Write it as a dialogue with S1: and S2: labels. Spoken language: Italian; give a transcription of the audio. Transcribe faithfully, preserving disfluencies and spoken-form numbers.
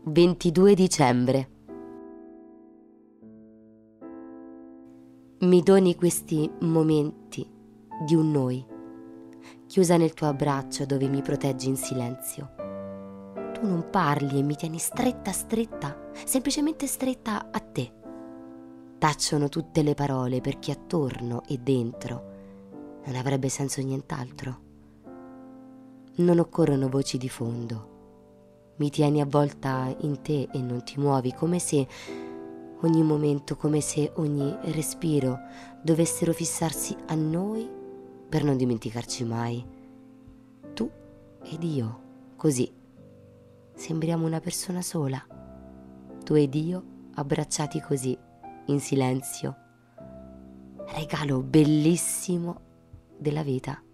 S1: ventidue dicembre. Mi doni questi momenti di un noi, chiusa nel tuo abbraccio dove mi proteggi in silenzio. Tu non parli e mi tieni stretta stretta, semplicemente stretta a te. Tacciono tutte le parole perché attorno e dentro non avrebbe senso nient'altro. Non occorrono voci di fondo. Mi tieni avvolta in te e non ti muovi, come se ogni momento, come se ogni respiro dovessero fissarsi a noi per non dimenticarci mai. Tu ed io, così. Sembriamo una persona sola. Tu ed io abbracciati così, in silenzio. Regalo bellissimo della vita.